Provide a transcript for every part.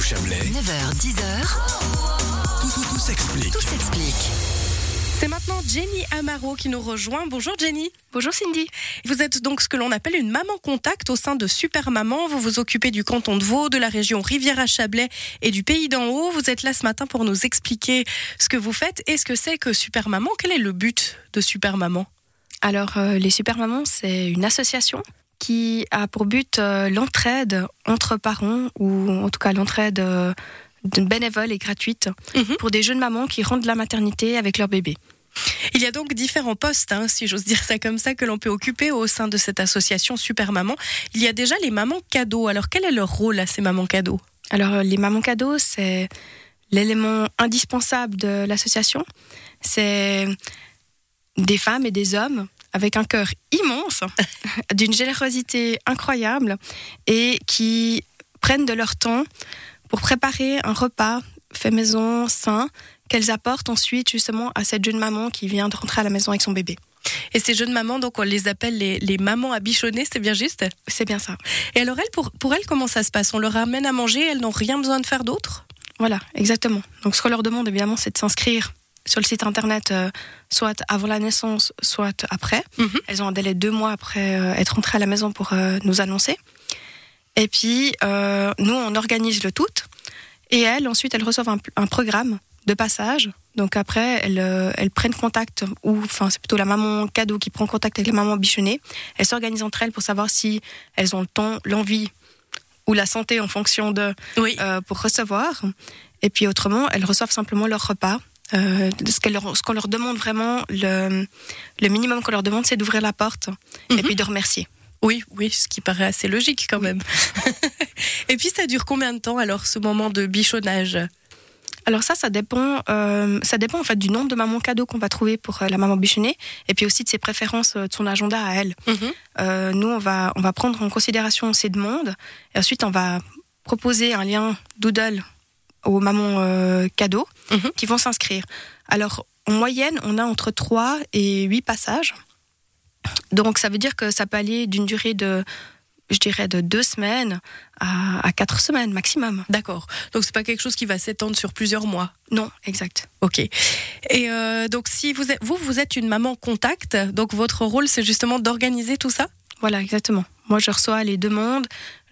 Chablais. 9h-10h. Tout s'explique. Tout s'explique. C'est maintenant Jenny Amaro qui nous rejoint. Bonjour Jenny. Bonjour Cindy. Vous êtes donc ce que l'on appelle une maman contact au sein de Super Maman. Vous vous occupez du canton de Vaud, de la région Riviera-Chablais et du Pays d'en Haut. Vous êtes là ce matin pour nous expliquer ce que vous faites et ce que c'est que Super Maman. Quel est le but de Super Maman ? Alors, les Super Mamans, c'est une association qui a pour but l'entraide entre parents, ou en tout cas l'entraide bénévole et gratuite pour des jeunes mamans qui rentrent de la maternité avec leur bébé. Il y a donc différents postes, si j'ose dire ça comme ça, que l'on peut occuper au sein de cette association Super Maman. Il y a déjà les mamans cadeaux. Alors, quel est leur rôle à ces mamans cadeaux ? Alors, les mamans cadeaux, c'est l'élément indispensable de l'association. C'est des femmes et des hommes avec un cœur immense, d'une générosité incroyable et qui prennent de leur temps pour préparer un repas fait maison sain qu'elles apportent ensuite justement à cette jeune maman qui vient de rentrer à la maison avec son bébé. Et ces jeunes mamans, donc on les appelle les mamans à bichonner, c'est bien juste ? C'est bien ça. Et alors elles, pour elles, comment ça se passe ? On leur amène à manger, elles n'ont rien besoin de faire d'autre ? Voilà, exactement. Donc ce qu'on leur demande évidemment, c'est de s'inscrire sur le site internet, soit avant la naissance, soit après. Elles ont un délai de 2 mois après être rentrées à la maison pour nous annoncer. Et puis, nous, on organise le tout. Et elles, ensuite, elles reçoivent un programme de passage. Donc après, elles prennent contact, c'est plutôt la maman cadeau qui prend contact avec la maman bichonnée. Elles s'organisent entre elles pour savoir si elles ont le temps, l'envie ou la santé en fonction de pour recevoir. Et puis autrement, elles reçoivent simplement leur repas. Ce qu'on leur demande vraiment, le minimum qu'on leur demande, c'est d'ouvrir la porte et puis de remercier. Oui, ce qui paraît assez logique quand même. Et puis ça dure combien de temps alors ce moment de bichonnage ? Alors ça dépend en fait du nombre de mamans cadeaux qu'on va trouver pour la maman bichonnée et puis aussi de ses préférences, de son agenda à elle. Nous, on va prendre en considération ses demandes et ensuite on va proposer un lien Doodle aux mamans cadeaux qui vont s'inscrire. Alors, en moyenne, on a entre 3 et 8 passages. Donc, ça veut dire que ça peut aller d'une durée de 2 semaines à 4 semaines maximum. D'accord. Donc, c'est pas quelque chose qui va s'étendre sur plusieurs mois ? Non, exact. Ok. Et donc, si vous êtes une maman contact, donc votre rôle, c'est justement d'organiser tout ça ? Voilà, exactement. Moi, je reçois les demandes,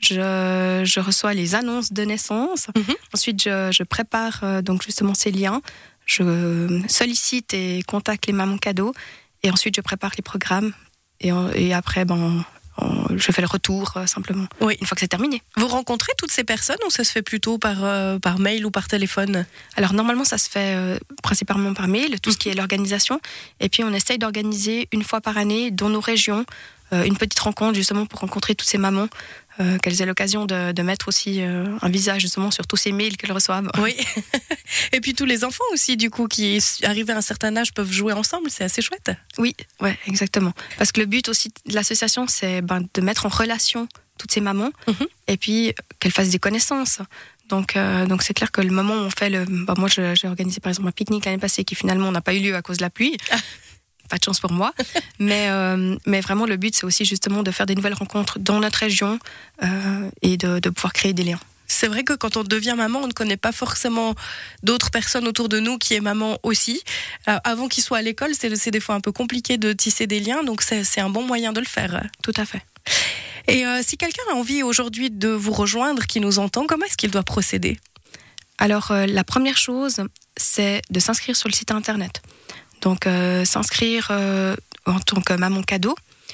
je reçois les annonces de naissance. Ensuite, je prépare donc justement ces liens. Je sollicite et contacte les mamans cadeaux. Et ensuite, je prépare les programmes. Et après, je fais le retour simplement. Oui. Une fois que c'est terminé. Vous rencontrez toutes ces personnes ou ça se fait plutôt par mail ou par téléphone ? Alors normalement, ça se fait principalement par mail, tout ce qui est l'organisation. Et puis on essaye d'organiser une fois par année dans nos régions une petite rencontre justement pour rencontrer toutes ces mamans, qu'elles aient l'occasion de mettre aussi un visage justement sur tous ces mails qu'elles reçoivent. Oui. Et puis tous les enfants aussi du coup qui arrivés à un certain âge peuvent jouer ensemble, c'est assez chouette. Oui, ouais, exactement. Parce que le but aussi de l'association, c'est de mettre en relation toutes ces mamans et puis qu'elles fassent des connaissances. Donc c'est clair que le moment où on fait moi j'ai organisé par exemple un pique-nique l'année passée qui finalement n'a pas eu lieu à cause de la pluie. Pas de chance pour moi, mais vraiment le but c'est aussi justement de faire des nouvelles rencontres dans notre région et de pouvoir créer des liens. C'est vrai que quand on devient maman, on ne connaît pas forcément d'autres personnes autour de nous qui est maman aussi. Avant qu'ils soient à l'école, c'est des fois un peu compliqué de tisser des liens, donc c'est un bon moyen de le faire. Tout à fait. Et si quelqu'un a envie aujourd'hui de vous rejoindre, qui nous entend, comment est-ce qu'il doit procéder ? Alors la première chose, c'est de s'inscrire sur le site internet. Donc s'inscrire en tant que maman cadeau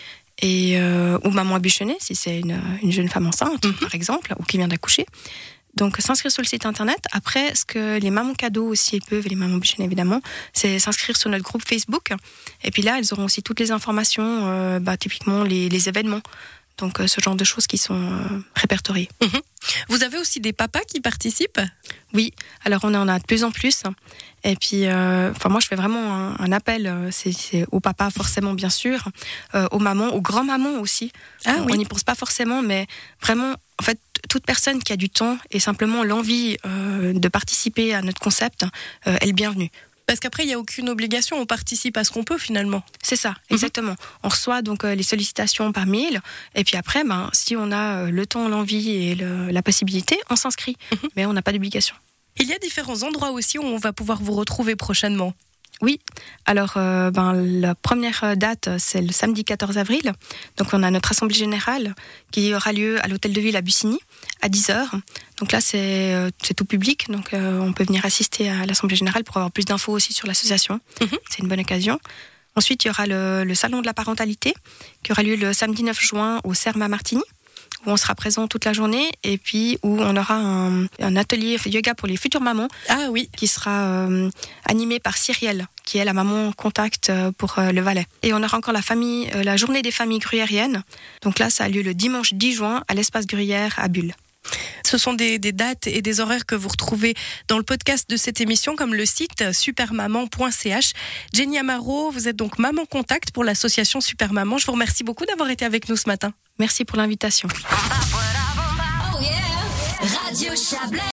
ou maman à bichonner si c'est une jeune femme enceinte par exemple ou qui vient d'accoucher. Donc s'inscrire sur le site internet. Après, ce que les mamans cadeaux aussi peuvent, et les mamans bichonnées évidemment, c'est s'inscrire sur notre groupe Facebook. Et puis là, elles auront aussi toutes les informations, typiquement les événements. Donc ce genre de choses qui sont répertoriées. Vous avez aussi des papas qui participent ? Oui, alors on en a de plus en plus. Et puis, moi je fais vraiment un appel, c'est aux papas forcément bien sûr, aux mamans, aux grands-mamans aussi. On n'y pense pas forcément, mais vraiment, en fait, toute personne qui a du temps et simplement l'envie de participer à notre concept est le bienvenu. Parce qu'après, il n'y a aucune obligation, on participe à ce qu'on peut finalement. C'est ça, exactement. On reçoit donc les sollicitations par mail, et puis après, si on a le temps, l'envie et la possibilité, on s'inscrit, mais on n'a pas d'obligation. Il y a différents endroits aussi où on va pouvoir vous retrouver prochainement. Oui, alors la première date, c'est le samedi 14 avril. Donc on a notre assemblée générale qui aura lieu à l'hôtel de ville à Bussigny à 10h. Donc là, c'est tout public, donc on peut venir assister à l'assemblée générale pour avoir plus d'infos aussi sur l'association. C'est une bonne occasion. Ensuite, il y aura le salon de la parentalité qui aura lieu le samedi 9 juin au CERM à Martigny, où on sera présent toute la journée, et puis où on aura un atelier yoga pour les futures mamans. Ah oui. Qui sera animé par Cyrielle, qui est la maman contact pour le Valais. Et on aura encore la journée des familles gruyériennes. Donc là, ça a lieu le dimanche 10 juin à l'espace Gruyère à Bulle. Ce sont des dates et des horaires que vous retrouvez dans le podcast de cette émission, comme le site supermaman.ch. Jenny Amaro, vous êtes donc maman contact pour l'association Supermaman. Je vous remercie beaucoup d'avoir été avec nous ce matin. Merci pour l'invitation. Radio Chablais.